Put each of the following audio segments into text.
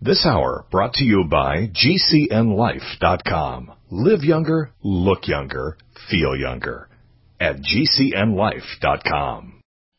This hour brought to you by GCNLife.com. Live younger, look younger, feel younger at GCNLife.com.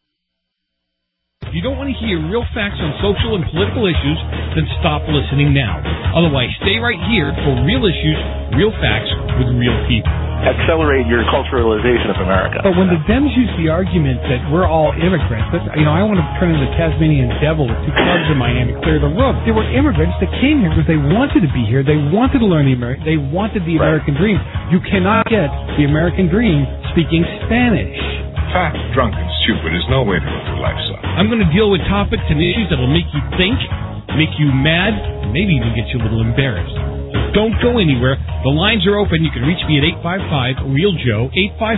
If you don't want to hear real facts on social and political issues, then stop listening now. Otherwise, stay right here for real issues, real facts with real people. Accelerate your culturalization of America. But when the Dems use the argument that we're all immigrants, I want to turn into the Tasmanian devil with two clubs in Miami, clear the road. There were immigrants that came here because they wanted to be here. They wanted to learn they wanted the American dream. You cannot get the American dream speaking Spanish. Fat, drunk, and stupid is no way to go through life, son. I'm going to deal with topics and issues that will make you think, make you mad, and maybe even get you a little embarrassed. So don't go anywhere. The lines are open. You can reach me at 855-REAL-JOE,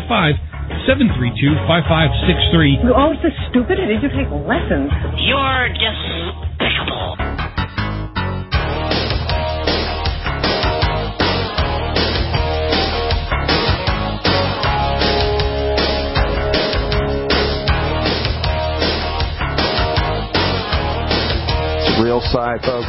855-732-5563. You're always this stupid, or did you take lessons? You're despicable. Real side, folks.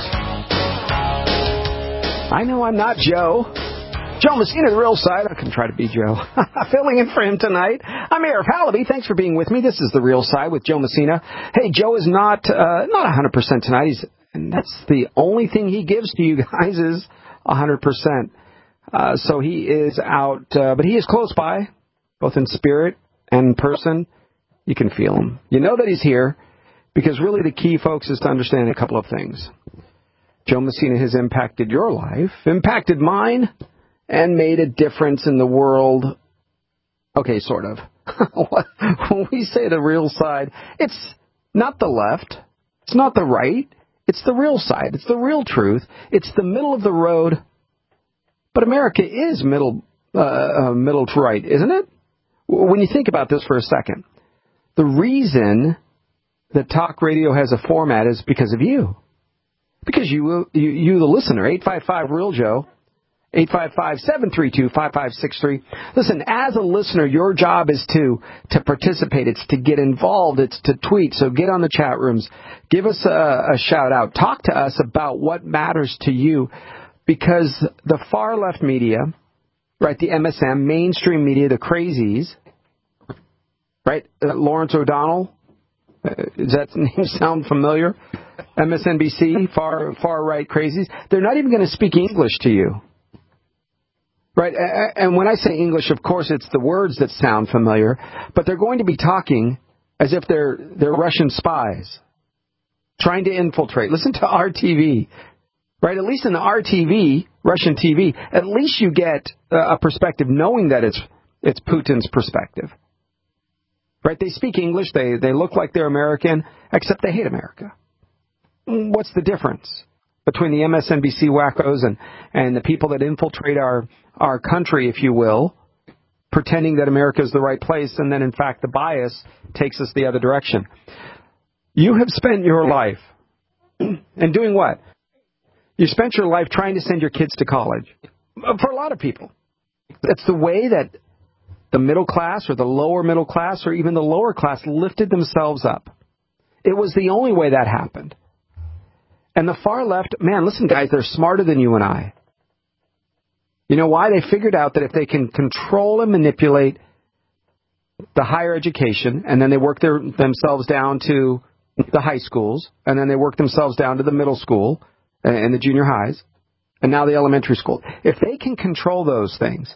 I know I'm not Joe. Joe Messina, the real side. I can try to be Joe. Filling in for him tonight. I'm Eric Hallaby. Thanks for being with me. This is the real side with Joe Messina. Hey, Joe is not 100% tonight. And that's the only thing he gives to you guys is 100%. So he is out, but he is close by, both in spirit and in person. You can feel him. You know that he's here. Because really the key, folks, is to understand a couple of things. Joe Messina has impacted your life, impacted mine, and made a difference in the world. Okay, sort of. When we say the real side, it's not the left. It's not the right. It's the real side. It's the real truth. It's the middle of the road. But America is middle to right, isn't it? When you think about this for a second, the reason that talk radio has a format is because of you. Because you the listener, 855-REAL-JOE, 855-732-5563. Listen, as a listener, your job is to participate. It's to get involved. It's to tweet. So get on the chat rooms. Give us a shout out. Talk to us about what matters to you. Because the far left media, right, the MSM, mainstream media, the crazies, right, Lawrence O'Donnell, does that name sound familiar? MSNBC, far right crazies. They're not even going to speak English to you. Right? And when I say English, of course, it's the words that sound familiar, but they're going to be talking as if they're Russian spies trying to infiltrate. Listen to RTV. Right? At least in the RTV, Russian TV, at least you get a perspective knowing that it's Putin's perspective. Right? They speak English. They look like they're American, except they hate America. What's the difference between the MSNBC wackos and the people that infiltrate our country, if you will, pretending that America is the right place, and then, in fact, the bias takes us the other direction? You have spent your life, and doing what? You spent your life trying to send your kids to college. For a lot of people. It's the way that the middle class or the lower middle class or even the lower class lifted themselves up. It was the only way that happened. And the far left, man, listen, guys, they're smarter than you and I. You know why? They figured out that if they can control and manipulate the higher education, and then they work themselves down to the high schools, and then they work themselves down to the middle school and the junior highs, and now the elementary school. If they can control those things,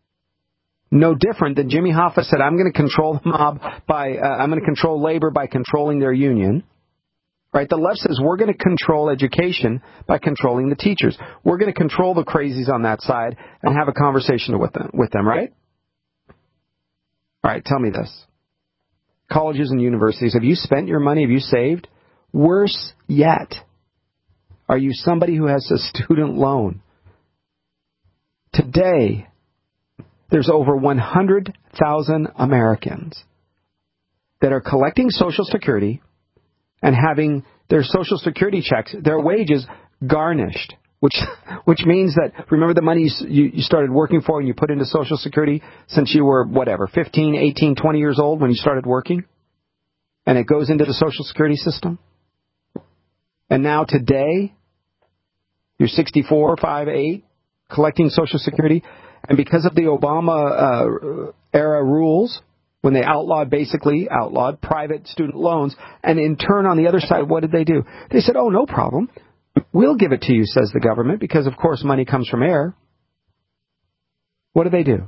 no different than Jimmy Hoffa said, I'm going to control the mob I'm going to control labor by controlling their union. Right? The left says we're going to control education by controlling the teachers. We're going to control the crazies on that side and have a conversation with them, right? All right, tell me this. Colleges and universities, have you spent your money? Have you saved? Worse yet, are you somebody who has a student loan? Today, there's over 100,000 Americans that are collecting Social Security and having their Social Security checks, their wages, garnished, which means that, remember the money you started working for and you put into Social Security since you were, 15, 18, 20 years old when you started working? And it goes into the Social Security system? And now today, You're 64, 5'8", collecting Social Security. And because of the Obama era rules, when they basically outlawed private student loans, and in turn, on the other side, what did they do? They said, oh, no problem. We'll give it to you, says the government, because, of course, money comes from air. What did they do?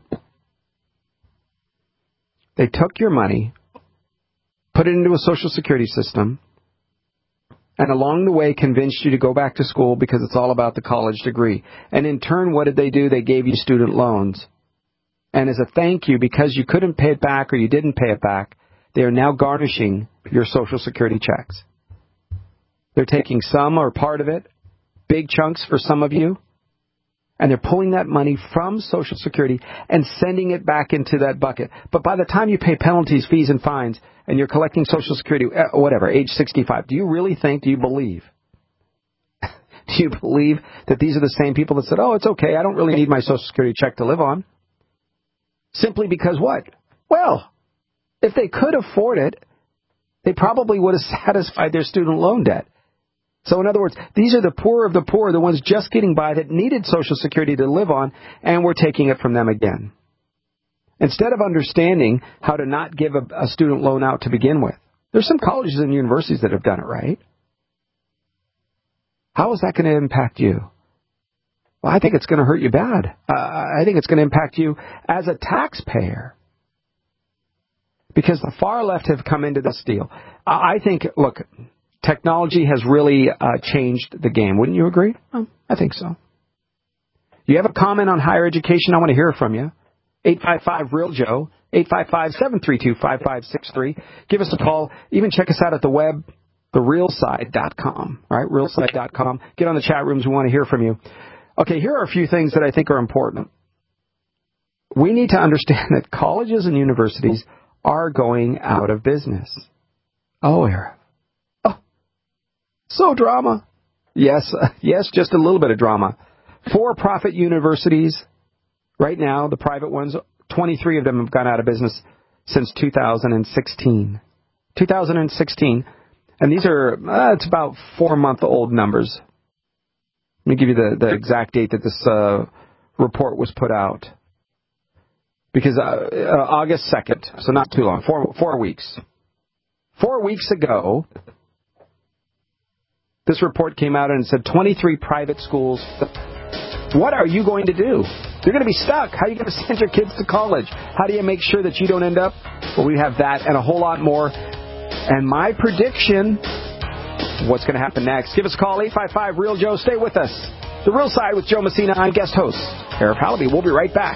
They took your money, put it into a Social Security system, and along the way convinced you to go back to school because it's all about the college degree. And in turn, what did they do? They gave you student loans. And as a thank you, because you couldn't pay it back or you didn't pay it back, they are now garnishing your Social Security checks. They're taking some or part of it, big chunks for some of you, and they're pulling that money from Social Security and sending it back into that bucket. But by the time you pay penalties, fees, and fines, and you're collecting Social Security, age 65, do you believe that these are the same people that said, oh, it's okay, I don't really need my Social Security check to live on? Simply because what? Well, if they could afford it, they probably would have satisfied their student loan debt. So in other words, these are the poor of the poor, the ones just getting by that needed Social Security to live on, and we're taking it from them again. Instead of understanding how to not give a student loan out to begin with. There's some colleges and universities that have done it right. How is that going to impact you? Well, I think it's going to hurt you bad. I think it's going to impact you as a taxpayer. Because the far left have come into this deal. I think, look, technology has really changed the game. Wouldn't you agree? I think so. You have a comment on higher education? I want to hear from you. 855-REAL-JOE, 855-732-5563. Give us a call. Even check us out at the web, therealside.com. All right, realside.com. Get on the chat rooms. We want to hear from you. Okay, here are a few things that I think are important. We need to understand that colleges and universities are going out of business. Oh, Eric. Oh, so drama. Yes, just a little bit of drama. For-profit universities, right now, the private ones, 23 of them have gone out of business since 2016. 2016. And these are, it's about 4-month-old numbers. Let me give you the exact date that this report was put out. Because August 2nd, so not too long, 4 weeks. 4 weeks ago, this report came out and said 23 private schools. What are you going to do? You're going to be stuck. How are you going to send your kids to college? How do you make sure that you don't end up? Well, we have that and a whole lot more. And my prediction, what's going to happen next? Give us a call, 855-REAL-JOE. Stay with us. The Real Side with Joe Messina. I'm guest host, Eric Halaby. We'll be right back.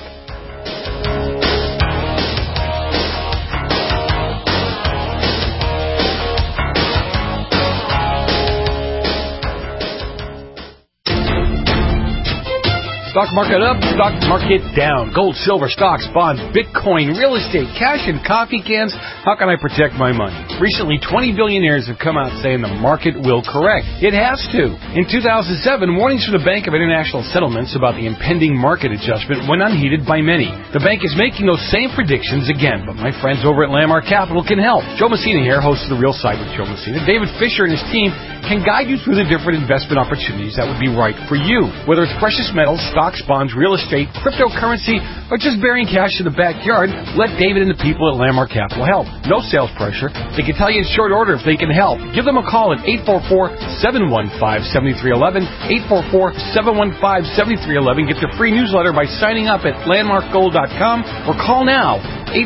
Stock market up, stock market down. Gold, silver, stocks, bonds, Bitcoin, real estate, cash, and coffee cans. How can I protect my money? Recently, 20 billionaires have come out saying the market will correct. It has to. In 2007, warnings from the Bank of International Settlements about the impending market adjustment went unheeded by many. The bank is making those same predictions again, but my friends over at Landmark Capital can help. Joe Messina here, host of The Real Side with Joe Messina. David Fisher and his team can guide you through the different investment opportunities that would be right for you. Whether it's precious metals, stocks, bonds, real estate, cryptocurrency, or just burying cash in the backyard, let David and the people at Landmark Capital help. No sales pressure. They can tell you in short order if they can help. Give them a call at 844-715-7311, 844-715-7311. Get their free newsletter by signing up at landmarkgold.com or call now,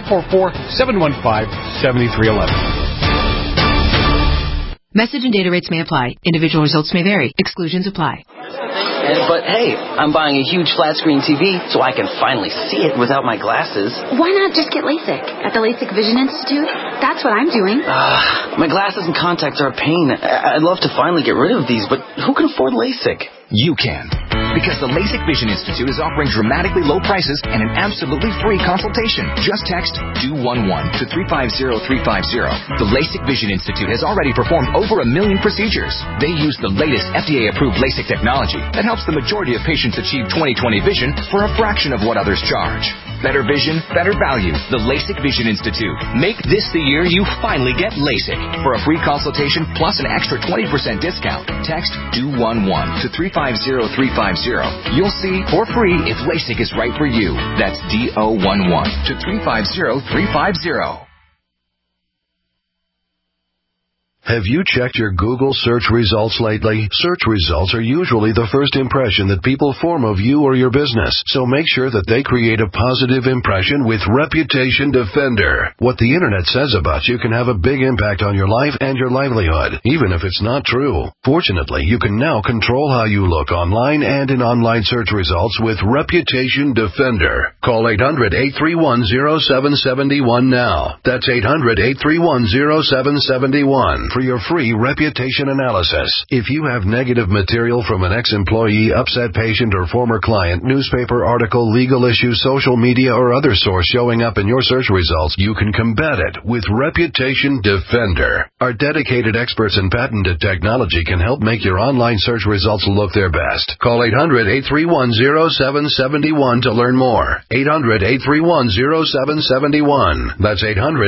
844-715-7311. Message and data rates may apply. Individual results may vary. Exclusions apply. But hey, I'm buying a huge flat screen TV so I can finally see it without my glasses. Why not just get LASIK at the LASIK Vision Institute? That's what I'm doing. My glasses and contacts are a pain. I'd love to finally get rid of these, but who can afford LASIK? You can. Because the LASIK Vision Institute is offering dramatically low prices and an absolutely free consultation. Just text DO11 to 350350. The LASIK Vision Institute has already performed over 1 million procedures. They use the latest FDA-approved LASIK technology that helps the majority of patients achieve 20/20 vision for a fraction of what others charge. Better vision, better value. The LASIK Vision Institute. Make this the year you finally get LASIK. For a free consultation plus an extra 20% discount, text DO11 to 350350. You'll see for free if LASIK is right for you. That's DO11 to 350350. Have you checked your Google search results lately? Search results are usually the first impression that people form of you or your business, so make sure that they create a positive impression with Reputation Defender. What the Internet says about you can have a big impact on your life and your livelihood, even if it's not true. Fortunately, you can now control how you look online and in online search results with Reputation Defender. Call 800-831-0771 now. That's 800-831-0771. For your free reputation analysis. If you have negative material from an ex-employee, upset patient, or former client, newspaper article, legal issue, social media, or other source showing up in your search results, you can combat it with Reputation Defender. Our dedicated experts in patented technology can help make your online search results look their best. Call 800-831-0771 to learn more. 800-831-0771. That's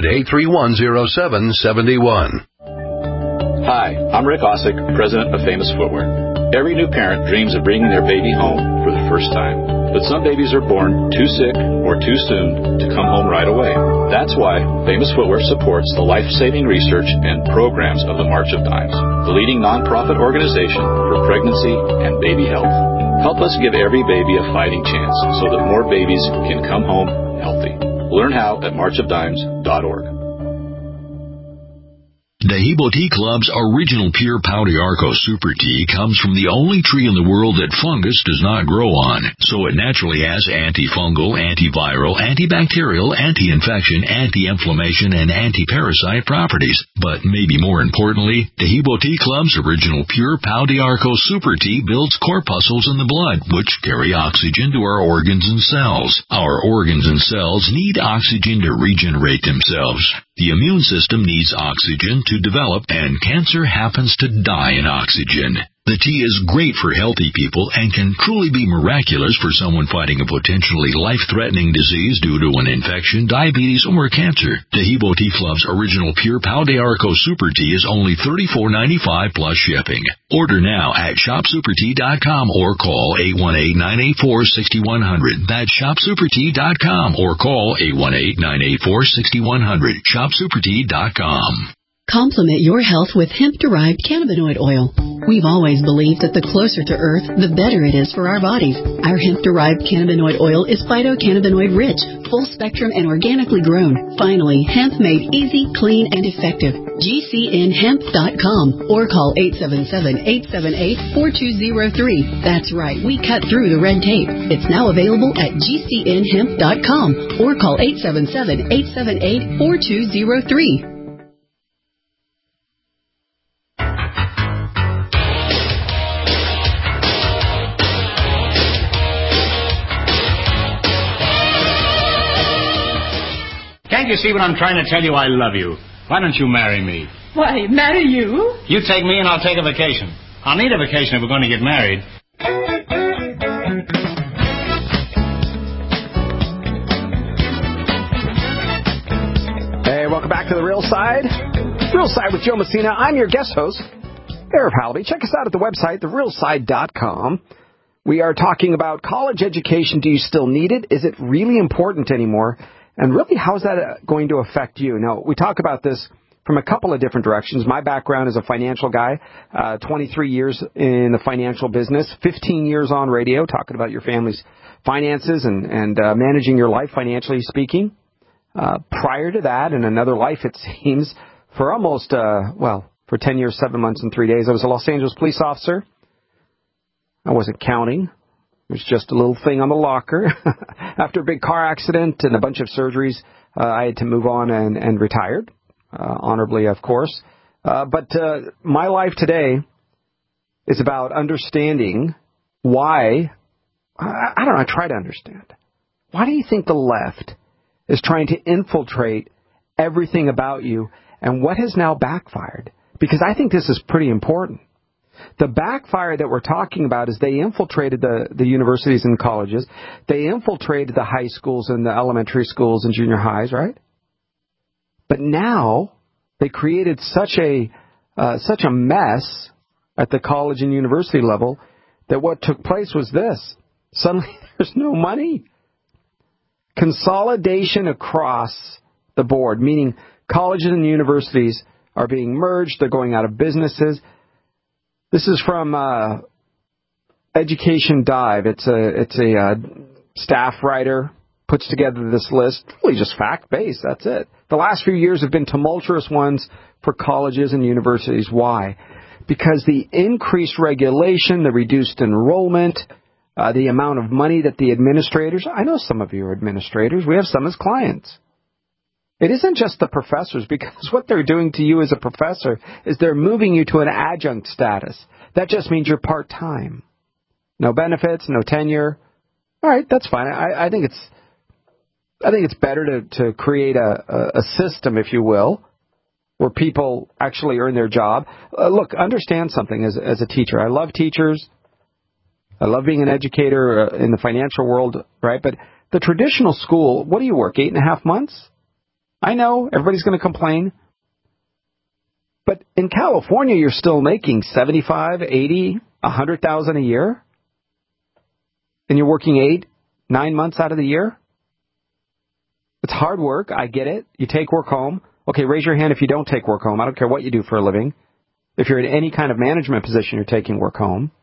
800-831-0771. Hi, I'm Rick Osick, president of Famous Footwear. Every new parent dreams of bringing their baby home for the first time. But some babies are born too sick or too soon to come home right away. That's why Famous Footwear supports the life-saving research and programs of the March of Dimes, the leading nonprofit organization for pregnancy and baby health. Help us give every baby a fighting chance so that more babies can come home healthy. Learn how at marchofdimes.org. Dehibo Tea Club's original pure Pau d'Arco Super Tea comes from the only tree in the world that fungus does not grow on, so it naturally has antifungal, antiviral, antibacterial, anti-infection, anti-inflammation, and anti-parasite properties. But maybe more importantly, Dehibo Tea Club's original pure Pau d'Arco Super Tea builds corpuscles in the blood, which carry oxygen to our organs and cells. Our organs and cells need oxygen to regenerate themselves. The immune system needs oxygen to develop, and cancer happens to die in oxygen. The tea is great for healthy people and can truly be miraculous for someone fighting a potentially life-threatening disease due to an infection, diabetes, or cancer. Dehibo Tea Club's original pure Pau d'Arco Super Tea is only $34.95 plus shipping. Order now at shopsupertea.com or call 818-984-6100. That's shopsupertea.com or call 818-984-6100. shopsupertea.com. Complement your health with hemp-derived cannabinoid oil. We've always believed that the closer to Earth, the better it is for our bodies. Our hemp-derived cannabinoid oil is phytocannabinoid-rich, full-spectrum, and organically grown. Finally, hemp made easy, clean, and effective. GCNhemp.com or call 877-878-4203. That's right, we cut through the red tape. It's now available at GCNhemp.com or call 877-878-4203. Can't you see what I'm trying to tell you? I love you. Why don't you marry me? Why, marry you? You take me and I'll take a vacation. I'll need a vacation if we're going to get married. Hey, welcome back to The Real Side. Real Side with Joe Messina. I'm your guest host, Eric Halaby. Check us out at the website, therealside.com. We are talking about college education. Do you still need it? Is it really important anymore? And really, how is that going to affect you? Now, we talk about this from a couple of different directions. My background is a financial guy, 23 years in the financial business, 15 years on radio, talking about your family's finances and managing your life, financially speaking. Prior to that, in another life, it seems, for almost, for 10 years, 7 months, and 3 days, I was a Los Angeles police officer. I wasn't counting. It was just a little thing on the locker. After a big car accident and a bunch of surgeries, I had to move on and retired, honorably, of course. But my life today is about understanding why, I try to understand. Why do you think the left is trying to infiltrate everything about you, and what has now backfired? Because I think this is pretty important. The backfire that we're talking about is they infiltrated the universities and colleges. They infiltrated the high schools and the elementary schools and junior highs, right? But now they created such a mess at the college and university level that what took place was this. Suddenly there's no money. Consolidation across the board, meaning colleges and universities are being merged. They're going out of businesses. This is from Education Dive. It's a staff writer puts together this list, really just fact-based. That's it. The last few years have been tumultuous ones for colleges and universities. Why? Because the increased regulation, the reduced enrollment, the amount of money that the administrators, I know some of you are administrators, we have some as clients. It isn't just the professors, because what they're doing to you as a professor is they're moving you to an adjunct status. That just means you're part-time. No benefits, no tenure. All right, that's fine. I think it's better to create a system, if you will, where people actually earn their job. Look, understand something as a teacher. I love teachers. I love being an educator in the financial world, right? But the traditional school, what do you work, 8.5 months? I know everybody's going to complain. But in California, you're still making $75,000, $80,000, $100,000 a year. And you're working 8-9 months out of the year. It's hard work. I get it. You take work home. Okay, raise your hand if you don't take work home. I don't care what you do for a living. If you're in any kind of management position, you're taking work home.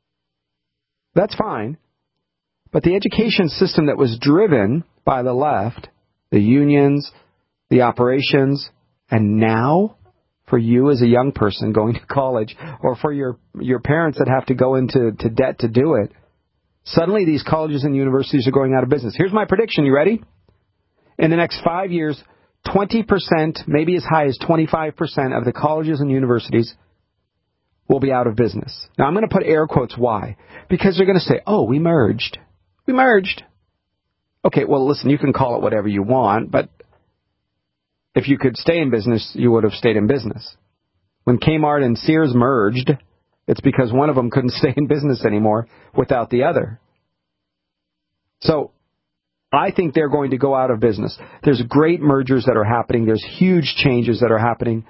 That's fine. But the education system that was driven by the left, the unions, the operations, and now for you as a young person going to college, or for your parents that have to go into debt to do it, suddenly these colleges and universities are going out of business. Here's my prediction. You ready? In the next 5 years, 20%, maybe as high as 25% of the colleges and universities will be out of business. Now, I'm going to put air quotes. Why? Because they're going to say, oh, we merged. We merged. Okay, well, listen, you can call it whatever you want, but if you could stay in business, you would have stayed in business. When Kmart and Sears merged, it's because one of them couldn't stay in business anymore without the other. So I think they're going to go out of business. There's great mergers that are happening. There's huge changes that are happening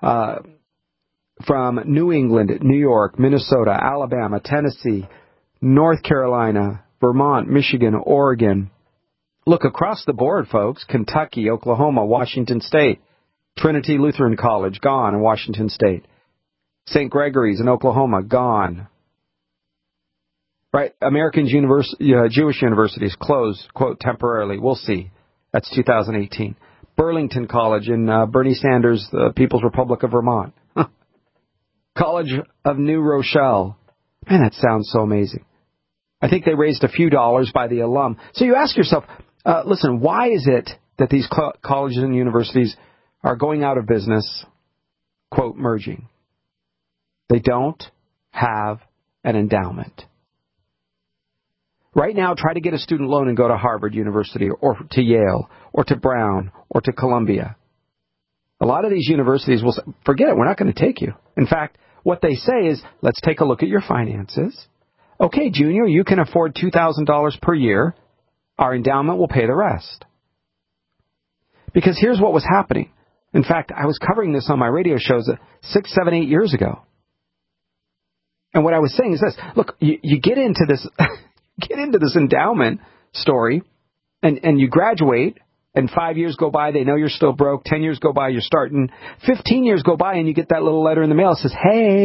from New England, New York, Minnesota, Alabama, Tennessee, North Carolina, Vermont, Michigan, Oregon. Look across the board, folks. Kentucky, Oklahoma, Washington State. Trinity Lutheran College, gone in Washington State. St. Gregory's in Oklahoma, gone. Right? American Jewish universities closed, quote, temporarily. We'll see. That's 2018. Burlington College in Bernie Sanders, the People's Republic of Vermont. College of New Rochelle. Man, that sounds so amazing. I think they raised a few dollars by the alum. So you ask yourself, listen, why is it that these colleges and universities are going out of business, quote, merging? They don't have an endowment. Right now, try to get a student loan and go to Harvard University or to Yale or to Brown or to Columbia. A lot of these universities will say, forget it, we're not going to take you. In fact, what they say is, let's take a look at your finances. Okay, junior, you can afford $2,000 per year. Our endowment will pay the rest. Because here's what was happening. In fact, I was covering this on my radio shows 6, 7, 8 years ago. And what I was saying is this. Look, you get into this endowment story, and you graduate, and 5 years go by, they know you're still broke. 10 years go by, you're starting. 15 years go by, and you get that little letter in the mail that says,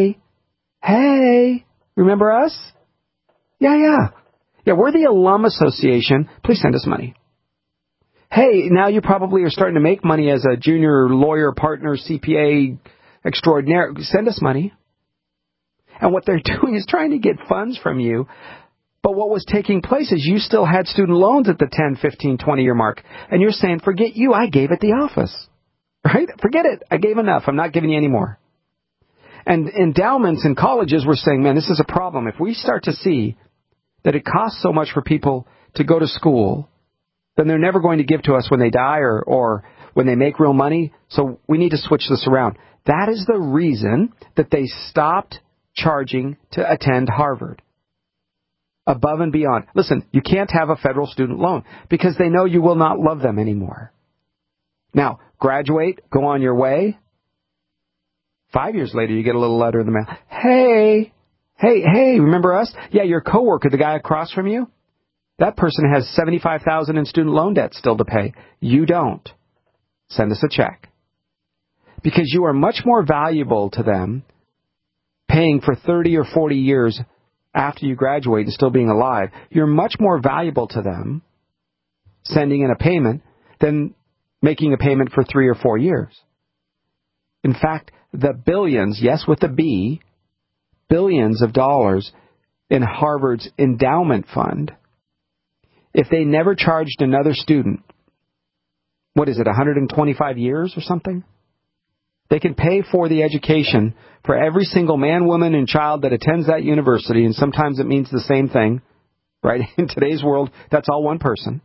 hey, remember us? Yeah, we're the Alum Association. Please send us money. Hey, now you probably are starting to make money as a junior lawyer, partner, CPA extraordinaire. Send us money. And what they're doing is trying to get funds from you. But what was taking place is you still had student loans at the 10, 15, 20-year mark. And you're saying, forget you, I gave at the office. Right? Forget it. I gave enough. I'm not giving you any more. And endowments in colleges were saying, man, this is a problem. If we start to see that it costs so much for people to go to school, then they're never going to give to us when they die or when they make real money. So we need to switch this around. That is the reason that they stopped charging to attend Harvard. Above and beyond. Listen, you can't have a federal student loan because they know you will not love them anymore. Now, graduate, go on your way. 5 years later, you get a little letter in the mail. Hey, remember us? Yeah, your coworker, the guy across from you, that person has $75,000 in student loan debt still to pay. You don't. Send us a check. Because you are much more valuable to them paying for 30 or 40 years after you graduate and still being alive. You're much more valuable to them sending in a payment than making a payment for 3 or 4 years. In fact, the billions, yes, with the B, billions of dollars in Harvard's endowment fund, if they never charged another student, what is it, 125 years or something? They can pay for the education for every single man, woman, and child that attends that university, and sometimes it means the same thing, right? In today's world, that's all one person.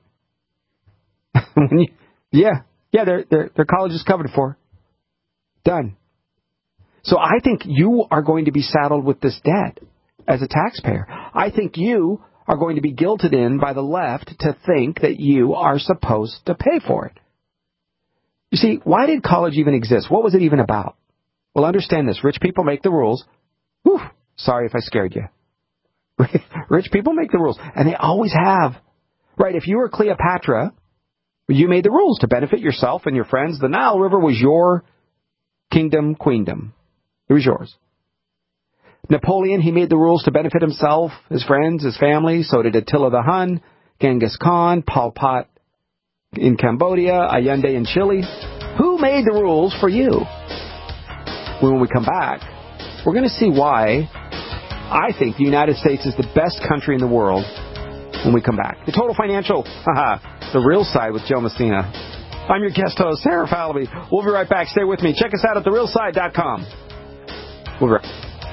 Their college is covered for. Done. So I think you are going to be saddled with this debt as a taxpayer. I think you are going to be guilted in by the left to think that you are supposed to pay for it. You see, why did college even exist? What was it even about? Well, understand this. Rich people make the rules. Whew, sorry if I scared you. Rich people make the rules, and they always have. Right, if you were Cleopatra, you made the rules to benefit yourself and your friends. The Nile River was your kingdom, queendom. It was yours. Napoleon, he made the rules to benefit himself, his friends, his family. So did Attila the Hun, Genghis Khan, Pol Pot in Cambodia, Allende in Chile. Who made the rules for you? When we come back, we're going to see why I think the United States is the best country in the world when we come back. The Total Financial, The Real Side with Joe Messina. I'm your guest host, Sarah Falaby. We'll be right back. Stay with me. Check us out at therealside.com. We'll be right back.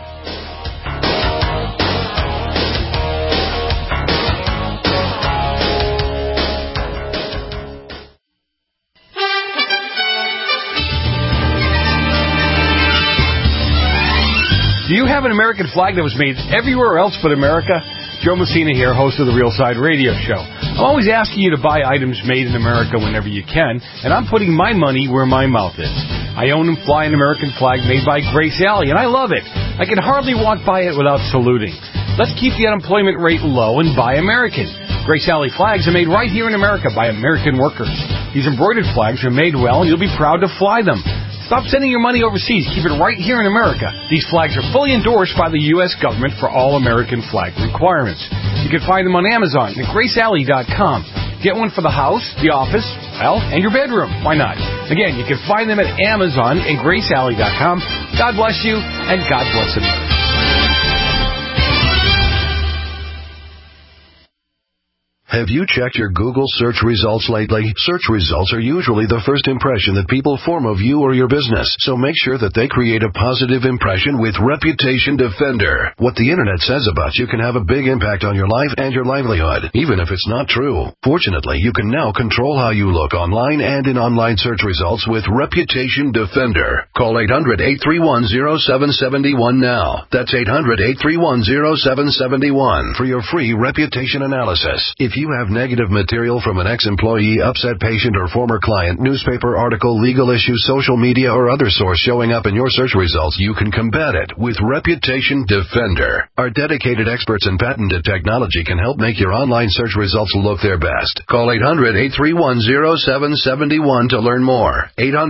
Do you have an American flag that was made everywhere else but America? Joe Messina here, host of the Real Side Radio Show. I'm always asking you to buy items made in America whenever you can, and I'm putting my money where my mouth is. I own and fly an American flag made by Grace Alley, and I love it. I can hardly walk by it without saluting. Let's keep the unemployment rate low and buy American. Grace Alley flags are made right here in America by American workers. These embroidered flags are made well, and you'll be proud to fly them. Stop sending your money overseas. Keep it right here in America. These flags are fully endorsed by the U.S. government for all American flag requirements. You can find them on Amazon at GraceAlley.com. Get one for the house, the office, and your bedroom. Why not? Again, you can find them at Amazon and GraceAlley.com. God bless you, and God bless America. Have you checked your Google search results lately? Search results are usually the first impression that people form of you or your business, so make sure that they create a positive impression with Reputation Defender. What the internet says about you can have a big impact on your life and your livelihood, even if it's not true. Fortunately, you can now control how you look online and in online search results with Reputation Defender. Call 800-831-0771 now. That's 800-831-0771 for your free reputation analysis. If you have negative material from an ex-employee, upset patient, or former client, newspaper article, legal issue, social media, or other source showing up in your search results, you can combat it with Reputation Defender. Our dedicated experts in patented technology can help make your online search results look their best. Call 800-831-0771 to learn more.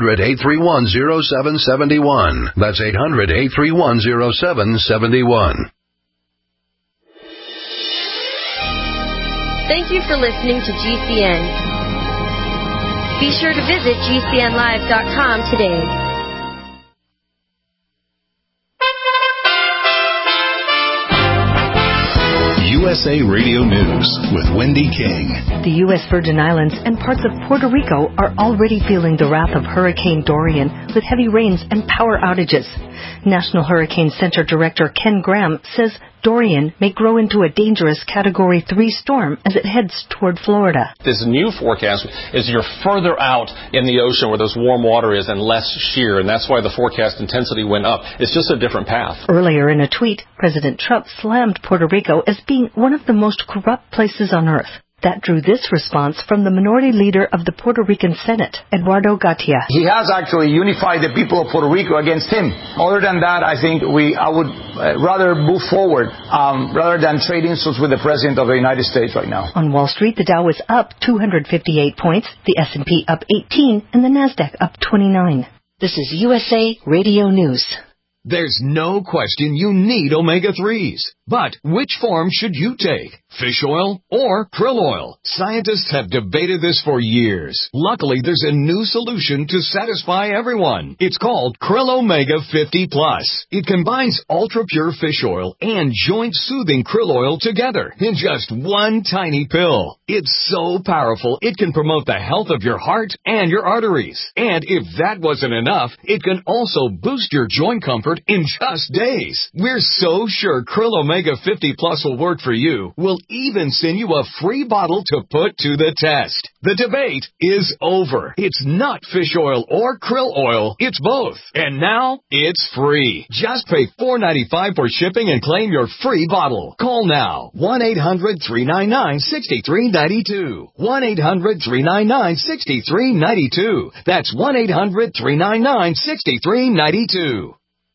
800-831-0771. That's 800-831-0771. Thank you for listening to GCN. Be sure to visit GCNlive.com today. USA Radio News with Wendy King. The U.S. Virgin Islands and parts of Puerto Rico are already feeling the wrath of Hurricane Dorian with heavy rains and power outages. National Hurricane Center Director Ken Graham says Dorian may grow into a dangerous Category 3 storm as it heads toward Florida. This new forecast is you're further out in the ocean where this warm water is and less shear, and that's why the forecast intensity went up. It's just a different path. Earlier in a tweet, President Trump slammed Puerto Rico as being one of the most corrupt places on earth. That drew this response from the minority leader of the Puerto Rican Senate, Eduardo Gatia. He has actually unified the people of Puerto Rico against him. Other than that, I think I would rather move forward rather than trade insults with the President of the United States right now. On Wall Street, the Dow was up 258 points, the S&P up 18, and the Nasdaq up 29. This is USA Radio News. There's no question you need omega-3s. But which form should you take? Fish oil or krill oil? Scientists have debated this for years. Luckily, there's a new solution to satisfy everyone. It's called Krill Omega 50 Plus. It combines ultra-pure fish oil and joint-soothing krill oil together in just one tiny pill. It's so powerful, it can promote the health of your heart and your arteries. And if that wasn't enough, it can also boost your joint comfort in just days. We're so sure Krill Omega 50 Plus will work for you. We'll even send you a free bottle to put to the test. The debate is over. It's not fish oil or krill oil. It's both. And now it's free. Just pay $4.95 for shipping and claim your free bottle. Call now. 1-800-399-6392. 1-800-399-6392. That's 1-800-399-6392.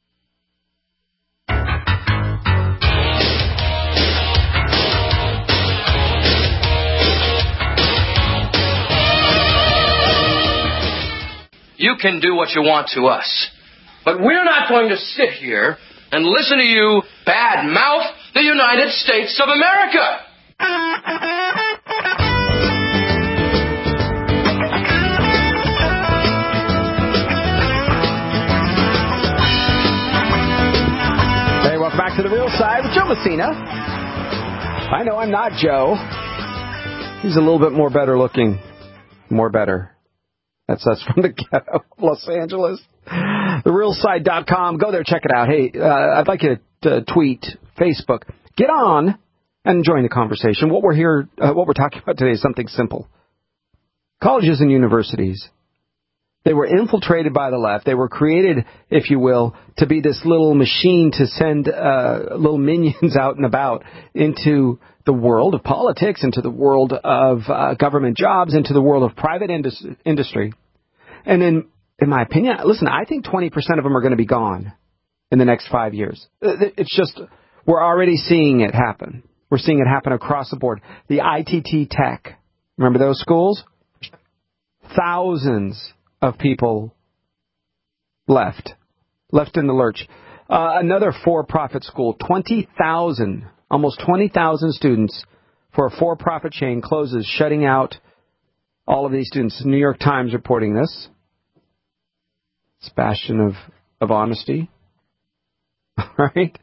You can do what you want to us. But we're not going to sit here and listen to you bad-mouth the United States of America. Hey, welcome back to The Real Side with Joe Messina. I know I'm not Joe. He's a little bit more better looking. More better. That's us from the ghetto of Los Angeles. TheRealSide.com. Go there, check it out. Hey, I'd like you to tweet, Facebook. Get on and join the conversation. What we're talking about today is something simple. Colleges and universities. They were infiltrated by the left. They were created, if you will, to be this little machine to send little minions out and about into the world of politics, into the world of government jobs, into the world of private industry. And in my opinion, listen, I think 20% of them are going to be gone in the next 5 years. It's just, we're already seeing it happen. We're seeing it happen across the board. The ITT Tech, remember those schools? Thousands of people left in the lurch. Another for-profit school, 20,000, almost 20,000 students for a for-profit chain closes, shutting out all of these students. New York Times reporting this. It's a bastion of honesty. All right.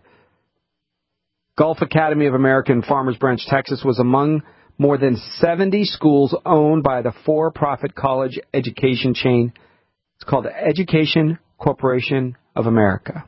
Gulf Academy of America in Farmers Branch, Texas was among more than 70 schools owned by the for-profit college education chain. It's called the Education Corporation of America.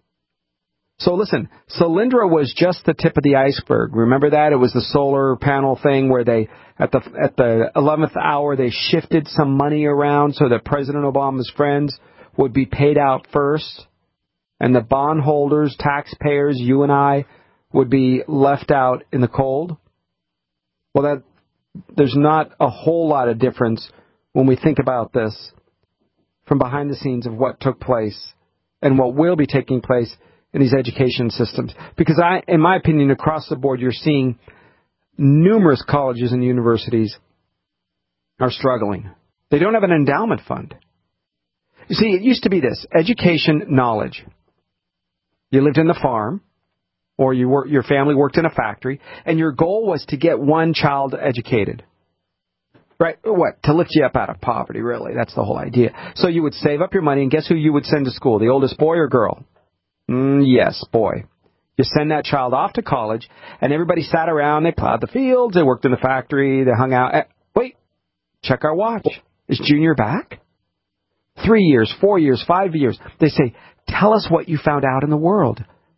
So listen, Solyndra was just the tip of the iceberg. Remember that? It was the solar panel thing where they, at the 11th hour, they shifted some money around so that President Obama's friends would be paid out first, and the bondholders, taxpayers, you and I, would be left out in the cold. Well, there's not a whole lot of difference when we think about this from behind the scenes of what took place and what will be taking place in these education systems. Because in my opinion, across the board, you're seeing numerous colleges and universities are struggling. They don't have an endowment fund. You see, it used to be this, education, knowledge. You lived in the farm, or your family worked in a factory, and your goal was to get one child educated. Right? What? To lift you up out of poverty, really. That's the whole idea. So you would save up your money, and guess who you would send to school? The oldest boy or girl? Yes, boy. You send that child off to college, and everybody sat around, they plowed the fields, they worked in the factory, they hung out. Wait, check our watch. Is Junior back? 3 years, 4 years, 5 years. They say, tell us what you found out in the world.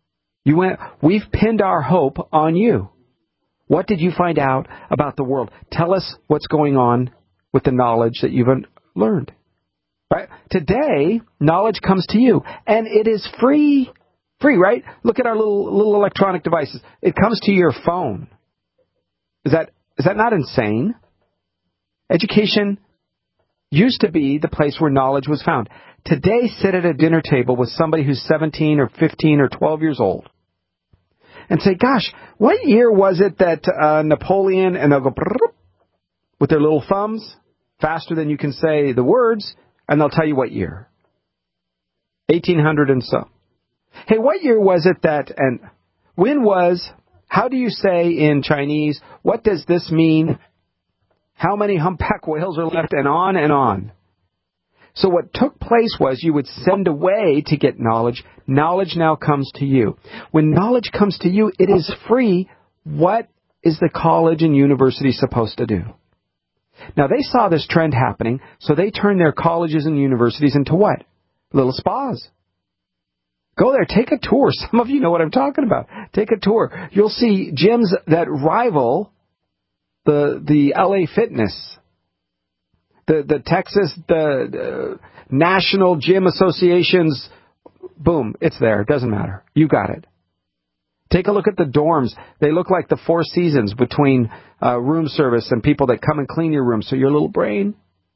We've pinned our hope on you. What did you find out about the world? Tell us what's going on with the knowledge that you've learned. Right? Today, knowledge comes to you, and it is free. Free, right? Look at our little electronic devices. It comes to your phone. Is that not insane? Education used to be the place where knowledge was found. Today, sit at a dinner table with somebody who's 17 or 15 or 12 years old and say, gosh, what year was it that Napoleon, and they'll go with their little thumbs faster than you can say the words, and they'll tell you what year. 1800 and so. Hey, what year was it that, and when was, how do you say in Chinese, what does this mean? How many humpback whales are left, and on and on. So what took place was you would send away to get knowledge. Knowledge now comes to you. When knowledge comes to you, it is free. What is the college and university supposed to do? Now, they saw this trend happening, so they turned their colleges and universities into what? Little spas. Go there, take a tour. Some of you know what I'm talking about. Take a tour. You'll see gyms that rival the LA Fitness, the Texas, the National Gym Associations. Boom, it's there. It doesn't matter. You got it. Take a look at the dorms. They look like the Four Seasons between room service and people that come and clean your room. So your little brain,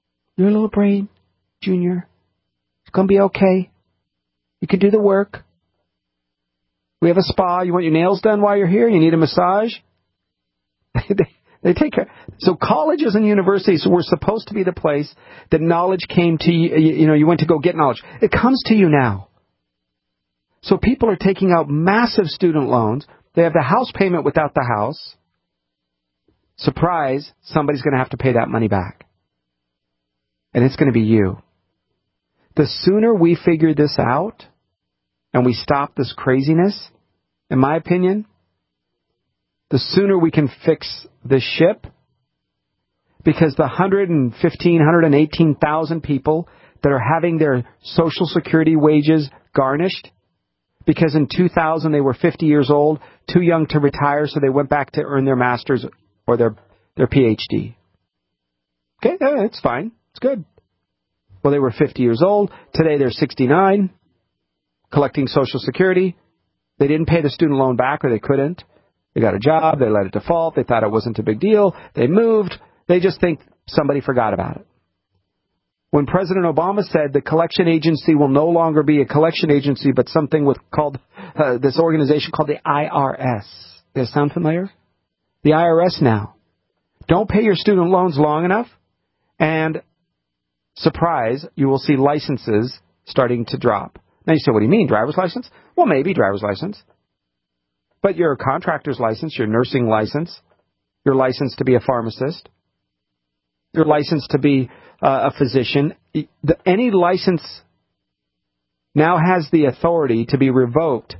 Junior, it's going to be okay. You can do the work. We have a spa. You want your nails done while you're here? You need a massage? They take care. So colleges and universities were supposed to be the place that knowledge came to you. You went to go get knowledge. It comes to you now. So people are taking out massive student loans. They have the house payment without the house. Surprise, somebody's going to have to pay that money back. And it's going to be you. The sooner we figure this out and we stop this craziness, in my opinion, the sooner we can fix this ship, because the 118,000 people that are having their Social Security wages garnished, because in 2000 they were 50 years old, too young to retire, so they went back to earn their master's or their PhD. Okay, it's fine. It's good. Well, they were 50 years old. Today they're 69, collecting Social Security. They didn't pay the student loan back, or they couldn't. They got a job. They let it default. They thought it wasn't a big deal. They moved. They just think somebody forgot about it. When President Obama said the collection agency will no longer be a collection agency, but something called this organization called the IRS. Does that sound familiar? The IRS now. Don't pay your student loans long enough, and surprise, you will see licenses starting to drop. Now you say, what do you mean, driver's license? Well, maybe driver's license. But your contractor's license, your nursing license, your license to be a pharmacist, your license to be a physician, any license now has the authority to be revoked,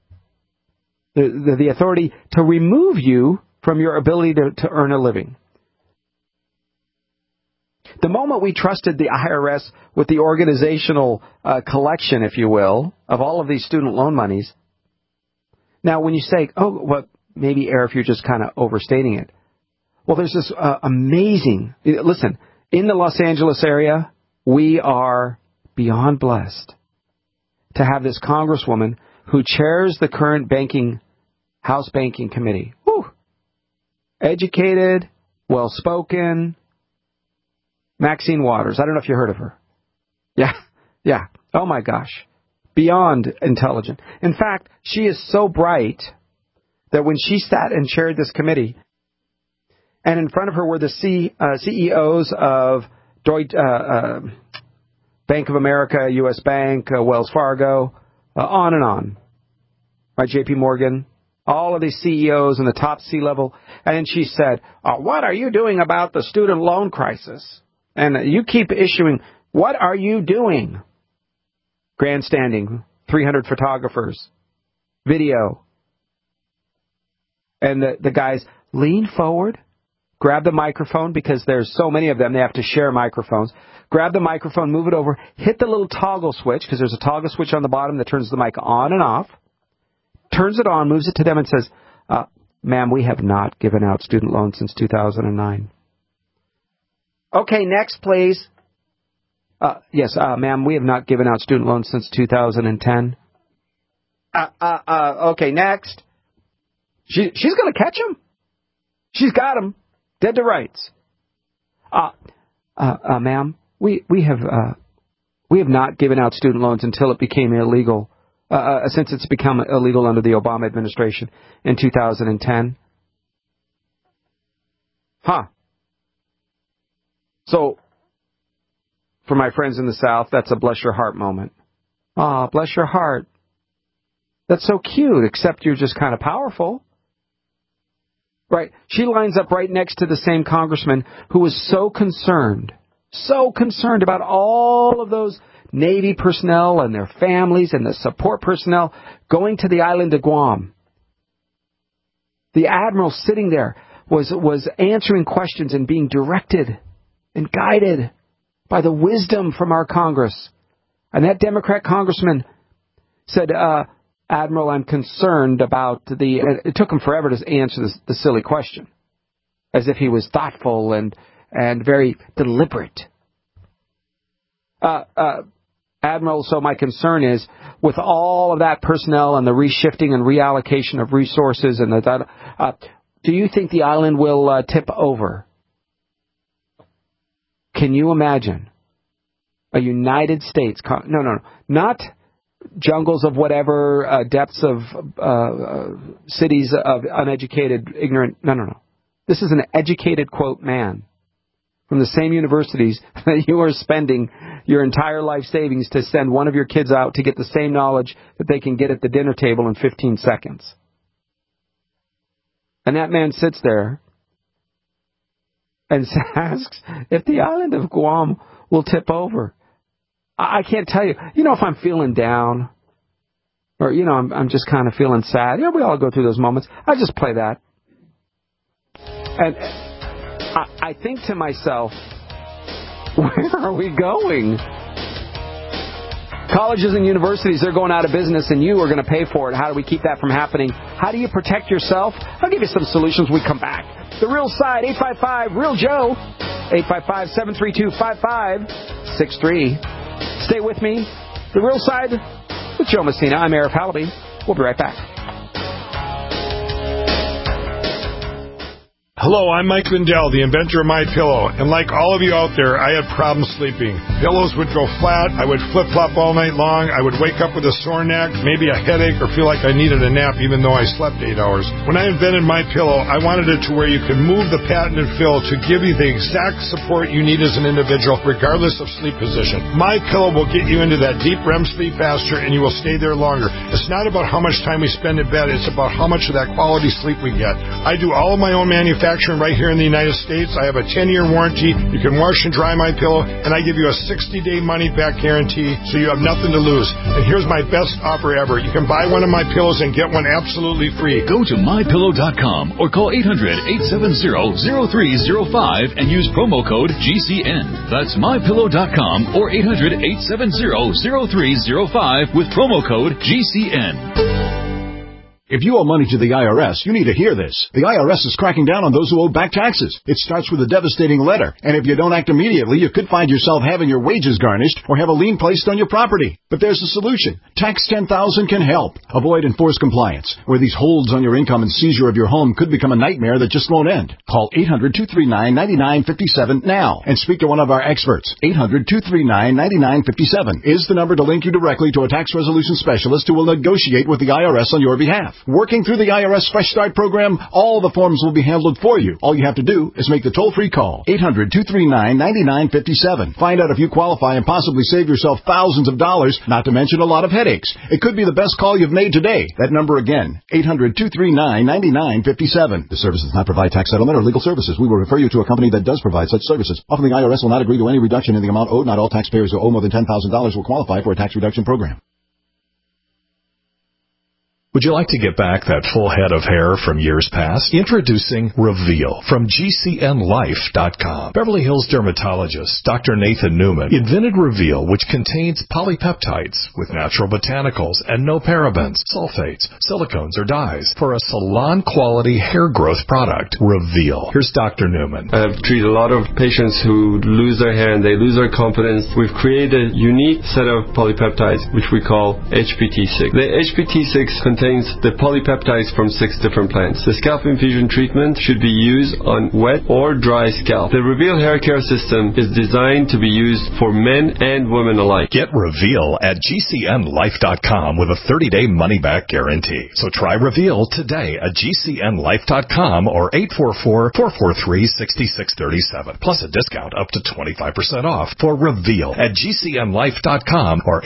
the authority to remove you from your ability to earn a living. The moment we trusted the IRS with the organizational collection, if you will, of all of these student loan monies. Now, when you say, oh, well, maybe, Eric, you're just kind of overstating it. Well, there's this amazing, listen, in the Los Angeles area, we are beyond blessed to have this congresswoman who chairs the current House Banking Committee. Whew. Educated, well-spoken, Maxine Waters. I don't know if you heard of her. Yeah. Oh, my gosh. Beyond intelligent. In fact, she is so bright that when she sat and chaired this committee, and in front of her were the CEOs of Bank of America, U.S. Bank, Wells Fargo, on and on, right? J.P. Morgan, all of these CEOs in the top C-level. And she said, what are you doing about the student loan crisis? And you keep issuing, what are you doing? Grandstanding, 300 photographers, video. And the guys lean forward, grab the microphone, because there's so many of them, they have to share microphones. Grab the microphone, move it over, hit the little toggle switch, because there's a toggle switch on the bottom that turns the mic on and off. turns it on, moves it to them, and says, ma'am, we have not given out student loans since 2009. Okay, next, please. Yes, ma'am, we have not given out student loans since 2010. Okay, next. She's going to catch him. She's got him. Dead to rights. Ma'am, we have not given out student loans until it became illegal, since it's become illegal under the Obama administration in 2010. Huh. So, for my friends in the South, that's a bless your heart moment. Bless your heart. That's so cute, except you're just kind of powerful. Right. She lines up right next to the same congressman who was so concerned about all of those Navy personnel and their families and the support personnel going to the island of Guam. The admiral sitting there was answering questions and being directed and guided by the wisdom from our Congress. And that Democrat congressman said, Admiral, I'm concerned about it took him forever to answer the silly question, as if he was thoughtful and very deliberate. Admiral, so my concern is, with all of that personnel and the reshifting and reallocation of resources, and do you think the island will tip over? Can you imagine a United States... No, not jungles of whatever, depths of cities of uneducated, ignorant... No. This is an educated, quote, man from the same universities that you are spending your entire life savings to send one of your kids out to get the same knowledge that they can get at the dinner table in 15 seconds. And that man sits there and asks if the island of Guam will tip over. I can't tell you. If I'm feeling down or, I'm just kind of feeling sad. We all go through those moments. I just play that. And I think to myself, where are we going? Colleges and universities, they're going out of business and you are going to pay for it. How do we keep that from happening? How do you protect yourself? I'll give you some solutions when we come back. The Real Side, 855-REAL-JOE, 855-732-5563. Stay with me. The Real Side with Joe Messina. I'm Arif Halaby. We'll be right back. Hello, I'm Mike Lindell, the inventor of MyPillow, and like all of you out there, I had problems sleeping. Pillows would go flat, I would flip-flop all night long, I would wake up with a sore neck, maybe a headache, or feel like I needed a nap even though I slept 8 hours. When I invented MyPillow, I wanted it to where you can move the patented fill to give you the exact support you need as an individual, regardless of sleep position. MyPillow will get you into that deep REM sleep faster, and you will stay there longer. It's not about how much time we spend in bed, it's about how much of that quality sleep we get. I do all of my own manufacturing right here in the United States. I have a 10-year warranty. You can wash and dry my pillow, and I give you a 60-day money-back guarantee, so you have nothing to lose. And here's my best offer ever. You can buy one of my pillows and get one absolutely free. Go to MyPillow.com or call 800-870-0305 and use promo code GCN. That's MyPillow.com or 800-870-0305 with promo code GCN. If you owe money to the IRS, you need to hear this. The IRS is cracking down on those who owe back taxes. It starts with a devastating letter, and if you don't act immediately, you could find yourself having your wages garnished or have a lien placed on your property. But there's a solution. Tax 10,000 can help. Avoid enforced compliance, where these holds on your income and seizure of your home could become a nightmare that just won't end. Call 800-239-9957 now and speak to one of our experts. 800-239-9957 is the number to link you directly to a tax resolution specialist who will negotiate with the IRS on your behalf. Working through the IRS Fresh Start program, all the forms will be handled for you. All you have to do is make the toll-free call, 800-239-9957. Find out if you qualify and possibly save yourself thousands of dollars, not to mention a lot of headaches. It could be the best call you've made today. That number again, 800-239-9957. This service does not provide tax settlement or legal services. We will refer you to a company that does provide such services. Often the IRS will not agree to any reduction in the amount owed. Not all taxpayers who owe more than $10,000 will qualify for a tax reduction program. Would you like to get back that full head of hair from years past? Introducing Reveal from GCNLife.com. Beverly Hills dermatologist Dr. Nathan Newman invented Reveal, which contains polypeptides with natural botanicals and no parabens, sulfates, silicones, or dyes for a salon-quality hair growth product. Reveal. Here's Dr. Newman. I've treated a lot of patients who lose their hair and they lose their confidence. We've created a unique set of polypeptides, which we call HPT6. The HPT6 contains the polypeptides from 6 different plants. The scalp infusion treatment should be used on wet or dry scalp. The Reveal hair care system is designed to be used for men and women alike. Get Reveal at GCNLife.com with a 30-day money-back guarantee. So try Reveal today at GCNLife.com or 844-443-6637. Plus a discount up to 25% off for Reveal at GCNLife.com or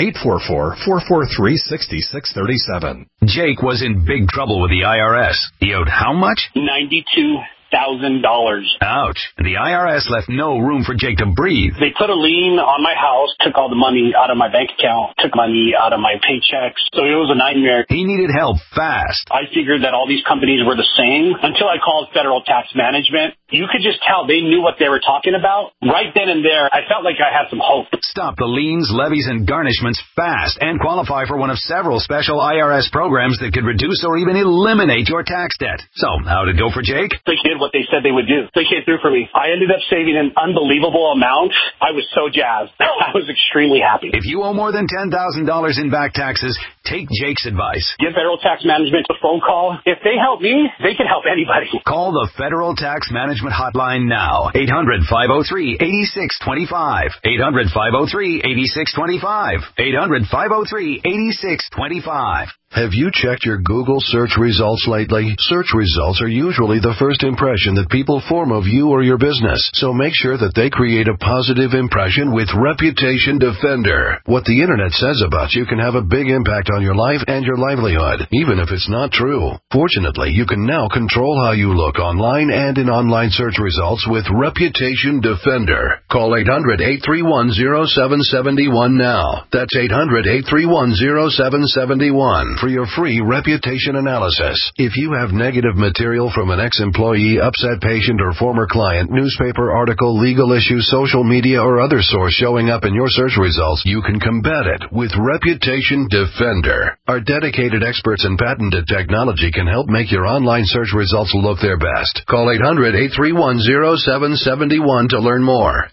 844-443-6637. Jake was in big trouble with the IRS. He owed how much? $92,000. Ouch. The IRS left no room for Jake to breathe. They put a lien on my house, took all the money out of my bank account, took money out of my paychecks. So it was a nightmare. He needed help fast. I figured that all these companies were the same until I called Federal Tax Management. You could just tell they knew what they were talking about. Right then and there, I felt like I had some hope. Stop the liens, levies, and garnishments fast and qualify for one of several special IRS programs that could reduce or even eliminate your tax debt. So, how'd it go for Jake? They did what they said they would do. They came through for me. I ended up saving an unbelievable amount. I was so jazzed. I was extremely happy. If you owe more than $10,000 in back taxes, take Jake's advice. Give Federal Tax Management a phone call. If they help me, they can help anybody. Call the Federal Tax Management Hotline now. 800-503-8625. 800-503-8625. 800-503-8625. Have you checked your Google search results lately? Search results are usually the first impression that people form of you or your business, so make sure that they create a positive impression with Reputation Defender. What the internet says about you can have a big impact on your life and your livelihood, even if it's not true. Fortunately, you can now control how you look online and in online search results with Reputation Defender. Call 800-831-0771 now. That's 800-831-0771. For your free reputation analysis. If you have negative material from an ex-employee, upset patient, or former client, newspaper article, legal issue, social media, or other source showing up in your search results, you can combat it with Reputation Defender. Our dedicated experts in patented technology can help make your online search results look their best. Call 800-831-0771 to learn more.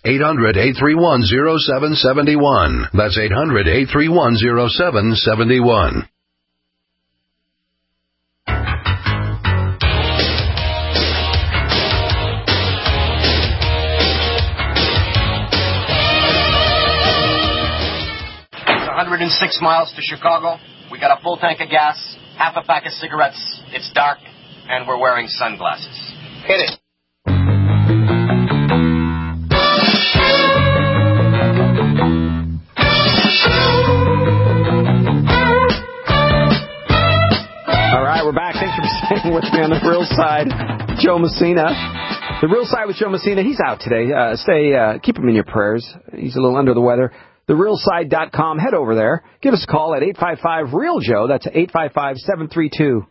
800-831-0771. That's 800-831-0771. It's 106 miles to Chicago. We got a full tank of gas, half a pack of cigarettes. It's dark, and we're wearing sunglasses. Hit it. All right, we're back. Thanks for staying with me on The Real Side. Joe Messina. The Real Side with Joe Messina. He's out today. Keep him in your prayers. He's a little under the weather. TheRealSide.com. Head over there. Give us a call at 855-REAL-JOE. That's 855-732-5563.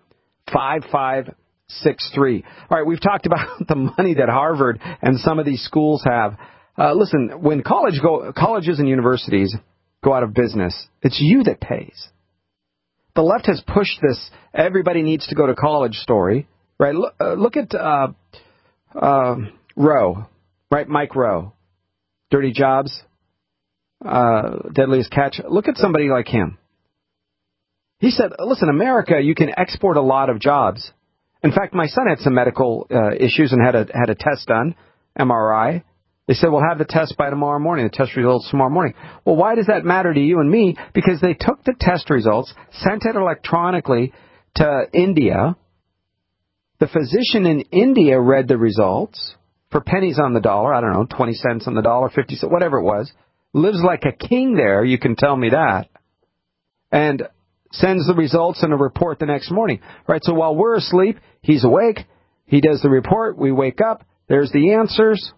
All right, we've talked about the money that Harvard and some of these schools have. Listen, when colleges and universities go out of business, it's you that pays. The left has pushed this everybody needs to go to college story, right? Look at Roe, right? Mike Rowe. Dirty Jobs, Deadliest Catch. Look at somebody like him. He said, listen, America, you can export a lot of jobs. In fact, my son had some medical issues and had a test done, MRI. They said, we'll have the test by tomorrow morning, the test results tomorrow morning. Well, why does that matter to you and me? Because they took the test results, sent it electronically to India. The physician in India read the results for pennies on the dollar. I don't know, 20 cents on the dollar, 50 cents, whatever it was. Lives like a king there, you can tell me that. And sends the results and a report the next morning. Right, so while we're asleep, he's awake. He does the report. We wake up. There's the answers.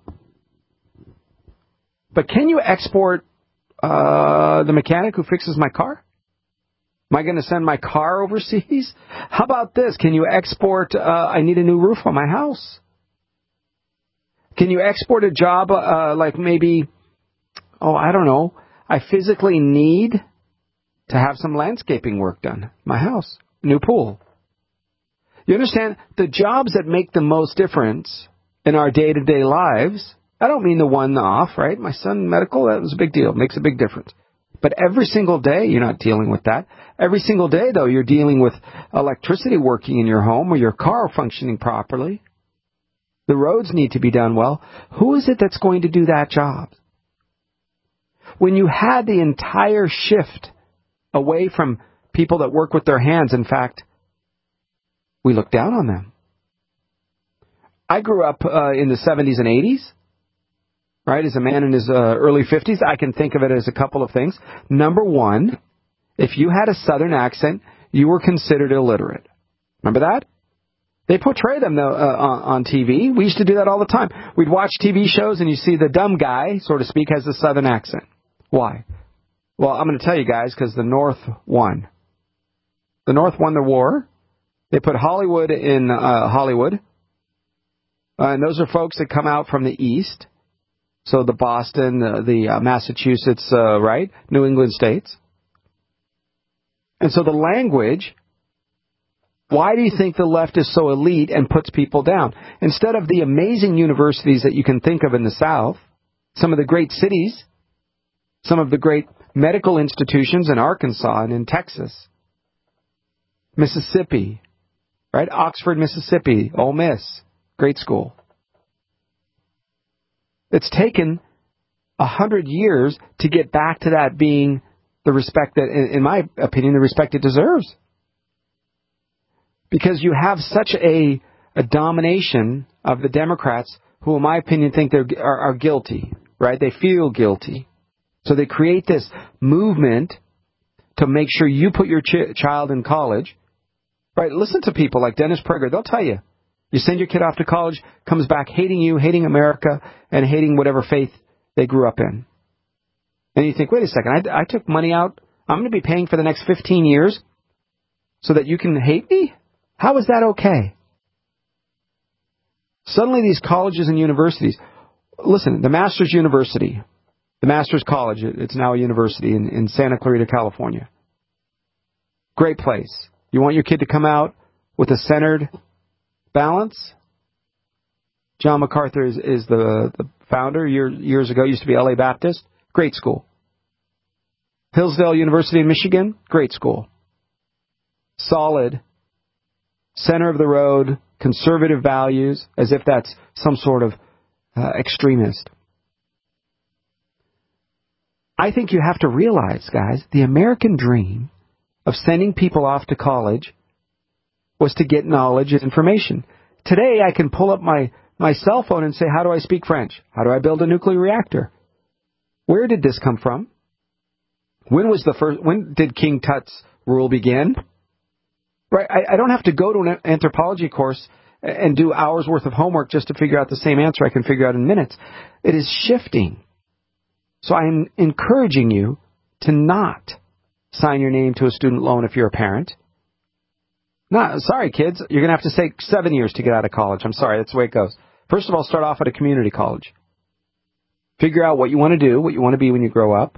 But can you export the mechanic who fixes my car? Am I going to send my car overseas? How about this? Can you export, I need a new roof on my house? Can you export a job like maybe, I don't know, I physically need to have some landscaping work done in my house, new pool. You understand? The jobs that make the most difference in our day-to-day lives, I don't mean the one-off, right? My son medical, that was a big deal, makes a big difference. But every single day, you're not dealing with that. Every single day, though, you're dealing with electricity working in your home or your car functioning properly. The roads need to be done well. Who is it that's going to do that job? When you had the entire shift away from people that work with their hands, in fact, we look down on them. I grew up in the 70s and 80s, right? As a man in his early 50s, I can think of it as a couple of things. Number one, if you had a Southern accent, you were considered illiterate. Remember that? They portray them on TV. We used to do that all the time. We'd watch TV shows and you see the dumb guy, so to speak, has a Southern accent. Why? Well, I'm going to tell you guys, because the North won. The North won the war. They put Hollywood in Hollywood. And those are folks that come out from the East. So the Boston, the Massachusetts, right? New England states. And so the language, why do you think the left is so elite and puts people down? Instead of the amazing universities that you can think of in the South, some of the great cities, some of the great medical institutions in Arkansas and in Texas, Mississippi, right? Oxford, Mississippi, Ole Miss, great school. It's taken 100 years to get back to that being the respect that, in my opinion, the respect it deserves. Because you have such a domination of the Democrats who, in my opinion, think they are guilty, right? They feel guilty. So they create this movement to make sure you put your child in college. Right? Listen to people like Dennis Prager. They'll tell you. You send your kid off to college, comes back hating you, hating America, and hating whatever faith they grew up in. And you think, wait a second, I took money out. I'm going to be paying for the next 15 years so that you can hate me? How is that okay? Suddenly these colleges and universities, listen, the Masters University, the Masters College, it's now a university in Santa Clarita, California. Great place. You want your kid to come out with a centered balance? John MacArthur is the founder years ago, used to be LA Baptist. Great school. Hillsdale University in Michigan, great school. Solid, center of the road, conservative values, as if that's some sort of extremist. I think you have to realize, guys, the American dream of sending people off to college was to get knowledge and information. Today, I can pull up my cell phone and say, how do I speak French? How do I build a nuclear reactor? Where did this come from? When did King Tut's rule begin? Right? I don't have to go to an anthropology course and do hours worth of homework just to figure out the same answer I can figure out in minutes. It is shifting. So I'm encouraging you to not sign your name to a student loan if you're a parent. No, sorry, kids. You're going to have to take 7 years to get out of college. I'm sorry. That's the way it goes. First of all, start off at a community college. Figure out what you want to do, what you want to be when you grow up.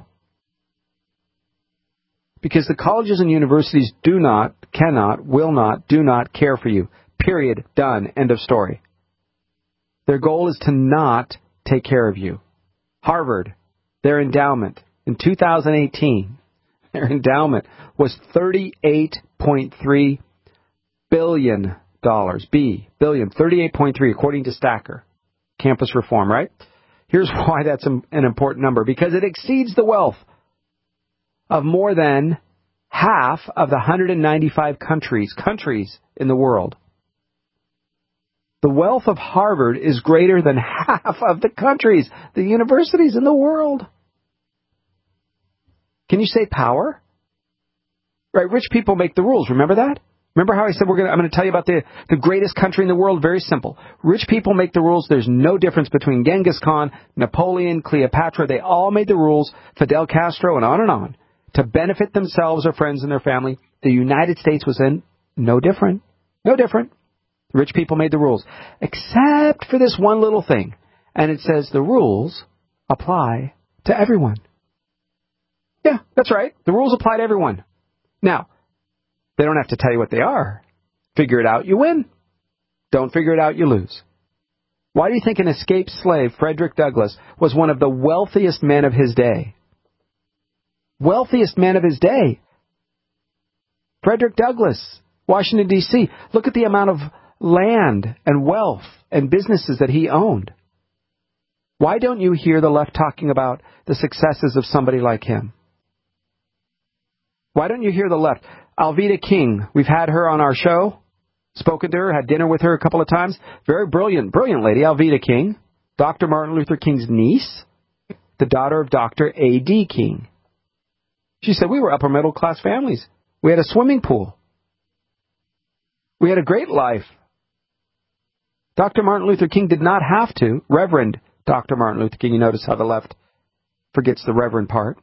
Because the colleges and universities do not, cannot, will not, do not care for you. Period. Done. End of story. Their goal is to not take care of you. Harvard, their endowment in 2018, their endowment was $38.3 billion. Billion. 38.3 according to Stacker. Campus reform, right? Here's why that's an important number. Because it exceeds the wealth of more than half of the 195 countries in the world. The wealth of Harvard is greater than half of the countries, the universities in the world. Can you say power? Right, rich people make the rules. Remember that? Remember how I said I'm going to tell you about the greatest country in the world? Very simple. Rich people make the rules. There's no difference between Genghis Khan, Napoleon, Cleopatra. They all made the rules. Fidel Castro, and on and on. to benefit themselves or friends and their family. The United States was in no different. No different. Rich people made the rules, except for this one little thing. And it says the rules apply to everyone. Yeah, that's right. The rules apply to everyone. Now, they don't have to tell you what they are. Figure it out, you win. Don't figure it out, you lose. Why do you think an escaped slave, Frederick Douglass, was one of the wealthiest men of his day? Wealthiest man of his day. Frederick Douglass, Washington, D.C. Look at the amount of land and wealth and businesses that he owned. Why don't you hear the left talking about the successes of somebody like him? Why don't you hear the left? Alveda King, we've had her on our show, spoken to her, had dinner with her a couple of times. Very brilliant lady, Alveda King, Dr. Martin Luther King's niece, the daughter of Dr. A.D. King. She said, we were upper middle class families. We had a swimming pool. We had a great life. Dr. Martin Luther King did not have to. Reverend Dr. Martin Luther King, you notice how the left forgets the reverend part.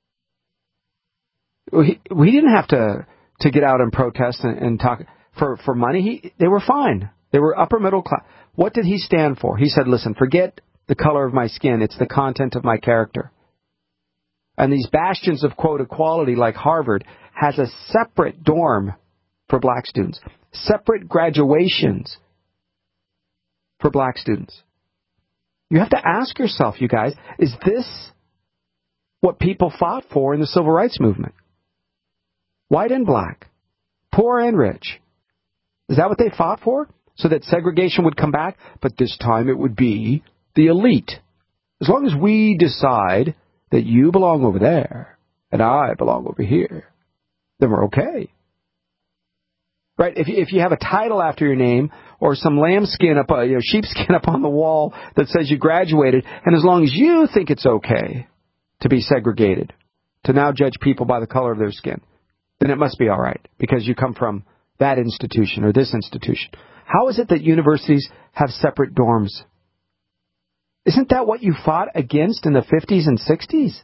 We didn't have to get out and protest and talk for money. They were fine. They were upper middle class. What did he stand for? He said, listen, forget the color of my skin. It's the content of my character. And these bastions of, quote, equality like Harvard has a separate dorm for black students, separate graduations for black students. You have to ask yourself, you guys, is this what people fought for in the civil rights movement? White and black, poor and rich. Is that what they fought for? So that segregation would come back, but this time it would be the elite. As long as we decide that you belong over there and I belong over here, then we're okay. Right? If you have a title after your name or some lambskin up, sheepskin up on the wall that says you graduated, and as long as you think it's okay to be segregated, to now judge people by the color of their skin, then it must be all right because you come from that institution or this institution. How is it that universities have separate dorms? Isn't that what you fought against in the 50s and 60s?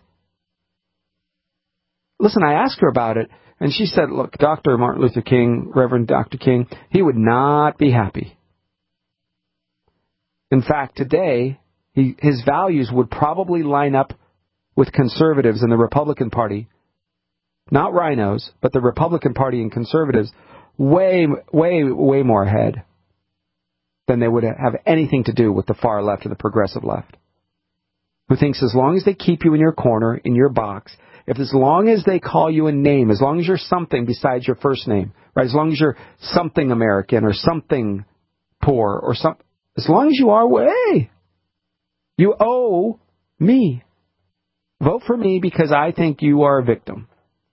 Listen, I asked her about it, and she said, look, Dr. Martin Luther King, Reverend Dr. King, he would not be happy. In fact, today, his values would probably line up with conservatives in the Republican Party. Not rhinos, but the Republican Party and conservatives way, way, way more ahead than they would have anything to do with the far left or the progressive left. Who thinks as long as they keep you in your corner, in your box, as long as they call you a name, as long as you're something besides your first name, right? As long as you're something American or something poor or as long as you are, hey, you owe me. Vote for me because I think you are a victim.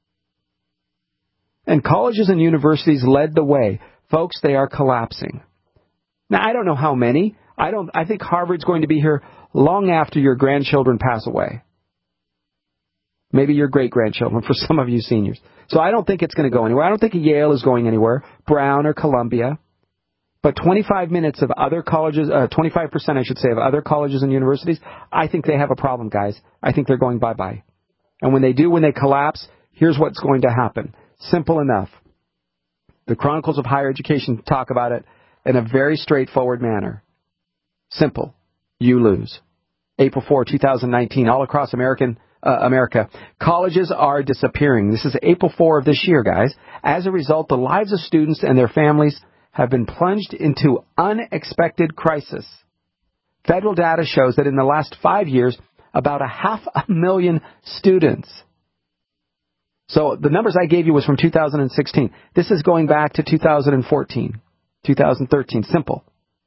And colleges and universities led the way. Folks, they are collapsing. Now, I don't know how many. I think Harvard's going to be here long after your grandchildren pass away. Maybe your great-grandchildren for some of you seniors. So I don't think it's going to go anywhere. I don't think Yale is going anywhere, Brown or Columbia. But 25 minutes of other colleges, 25%, I should say, of other colleges and universities, I think they have a problem, guys. I think they're going bye-bye. And when they do, when they collapse, here's what's going to happen. Simple enough. The Chronicles of Higher Education talk about it in a very straightforward manner. Simple. You lose. April 4, 2019, all across America. Colleges are disappearing. This is April 4 of this year, guys. As a result, the lives of students and their families have been plunged into unexpected crisis. Federal data shows that in the last 5 years, about 500,000 students. So the numbers I gave you was from 2016. This is going back to 2014, 2013. Simple.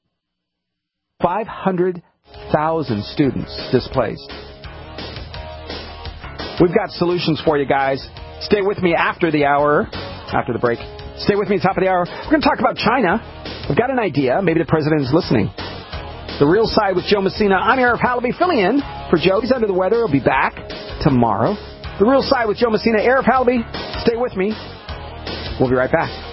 500,000 students displaced. We've got solutions for you guys. Stay with me after the hour, after the break. Stay with me at the top of the hour. We're going to talk about China. We've got an idea. Maybe the president is listening. The Real Side with Joe Messina. I'm Arif Halaby filling in for Joe. He's under the weather. He'll be back tomorrow. The Real Side with Joe Messina. Arif Halaby. Stay with me. We'll be right back.